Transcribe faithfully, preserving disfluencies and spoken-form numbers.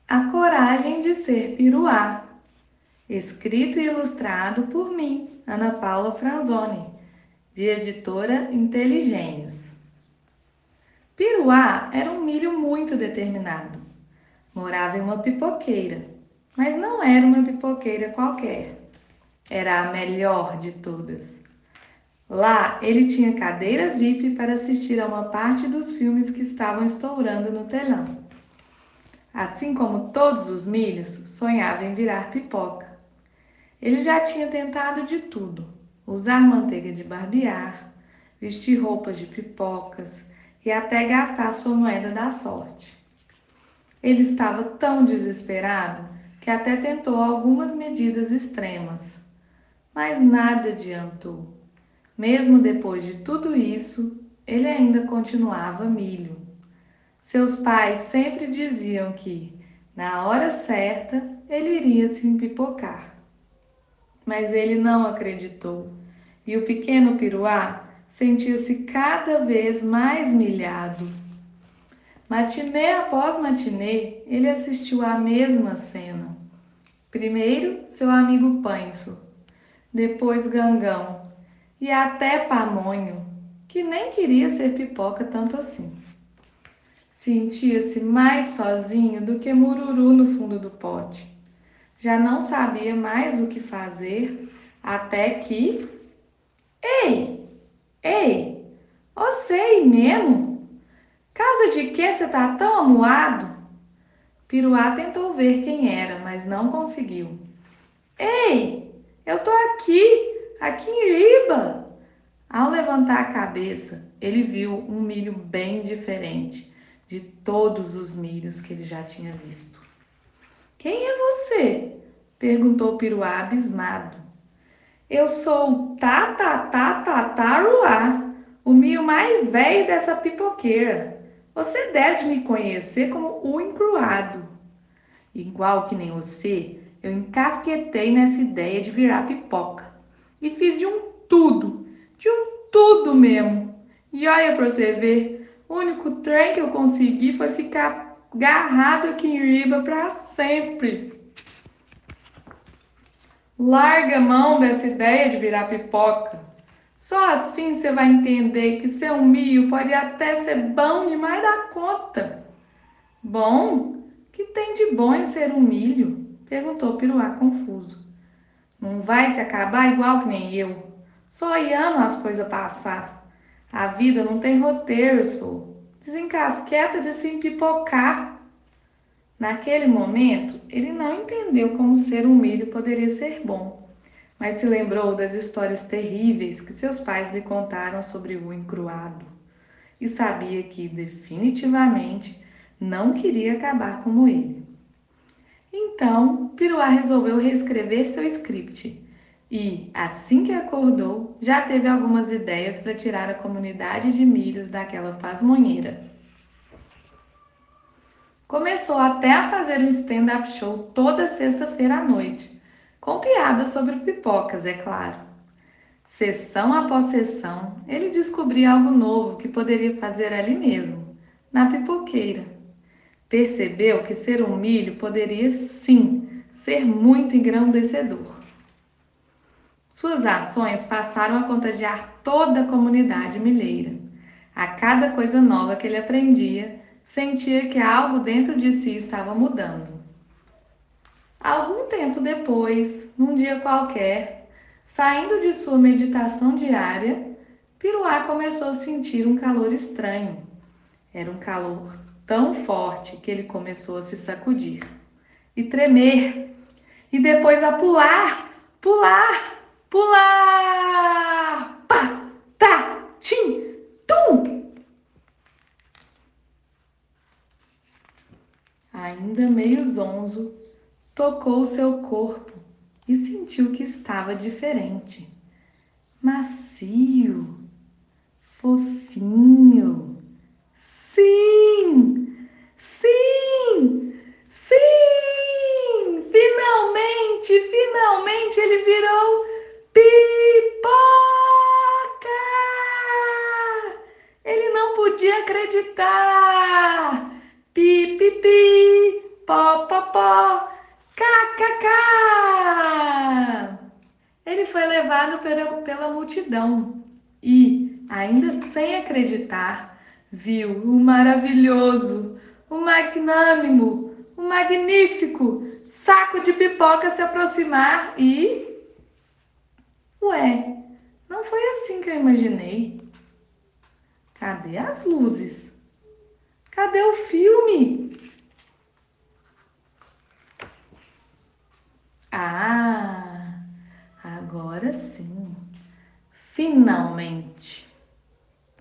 A Coragem de Ser Piruá, escrito e ilustrado por mim, Ana Paula Franzoni, de editora Inteligênios. Piruá era um milho muito determinado. Morava em uma pipoqueira, mas não era uma pipoqueira qualquer. Era a melhor de todas. Lá ele tinha cadeira V I P para assistir a uma parte dos filmes que estavam estourando no telão. Assim como todos os milhos, sonhava em virar pipoca. Ele já tinha tentado de tudo: usar manteiga de barbear, vestir roupas de pipocas e até gastar sua moeda da sorte. Ele estava tão desesperado que até tentou algumas medidas extremas, mas nada adiantou. Mesmo depois de tudo isso, ele ainda continuava milho. Seus pais sempre diziam que, na hora certa, ele iria se empipocar. Mas ele não acreditou, e o pequeno Piruá sentia-se cada vez mais milhado. Matinê após matinê, ele assistiu à mesma cena. Primeiro, seu amigo Panço, depois Gangão e até Pamonho, que nem queria ser pipoca tanto assim. Sentia-se mais sozinho do que Mururu no fundo do pote. Já não sabia mais o que fazer, até que... Ei, ei, você aí mesmo? Causa de que você tá tão amuado? Piruá tentou ver quem era, mas não conseguiu. Ei, eu tô aqui, aqui em Riba. Ao levantar a cabeça, ele viu um milho bem diferente de todos os milhos que ele já tinha visto. Quem é você? Perguntou Piruá abismado. Eu sou o Tatatataruá, o milho mais velho dessa pipoqueira. Você deve me conhecer como o encruado. Igual que nem você, eu encasquetei nessa ideia de virar pipoca. E fiz de um tudo, de um tudo mesmo. E olha pra você ver, o único trem que eu consegui foi ficar agarrado aqui em Riba pra sempre. Larga a mão dessa ideia de virar pipoca. Só assim você vai entender que ser um milho pode até ser bom demais da conta. Bom? Que tem de bom em ser um milho? Perguntou Piruá confuso. Não vai se acabar igual que nem eu, só olhando as coisas passar. A vida não tem roteiro, sou. Desencasqueta de se empipocar. Naquele momento, ele não entendeu como ser um milho poderia ser bom, mas se lembrou das histórias terríveis que seus pais lhe contaram sobre o encruado e sabia que, definitivamente, não queria acabar como ele. Então, Piruá resolveu reescrever seu script e, assim que acordou, já teve algumas ideias para tirar a comunidade de milhos daquela pasmonheira. Começou até a fazer um stand-up show toda sexta-feira à noite, com piadas sobre pipocas, é claro. Sessão após sessão, ele descobria algo novo que poderia fazer ali mesmo, na pipoqueira. Percebeu que ser um milho poderia, sim, ser muito engrandecedor. Suas ações passaram a contagiar toda a comunidade milheira. A cada coisa nova que ele aprendia, sentia que algo dentro de si estava mudando. Algum tempo depois, num dia qualquer, saindo de sua meditação diária, Piruá começou a sentir um calor estranho. Era um calor tão forte que ele começou a se sacudir e tremer, e depois a pular, pular, pular! Pá, tá, tim, tum! Ainda meio zonzo, tocou seu corpo e sentiu que estava diferente. Macio, fofinho. Sim! Sim! Sim! Finalmente, finalmente ele virou pipoca! Ele não podia acreditar! Pi, pi, pi, pó, pó, Popó! Kkk! Ele foi levado pela, pela multidão e, ainda sem acreditar, viu o maravilhoso, o magnânimo, o magnífico saco de pipoca se aproximar e... Ué, não foi assim que eu imaginei. Cadê as luzes? Cadê o filme? Ah, agora sim. Finalmente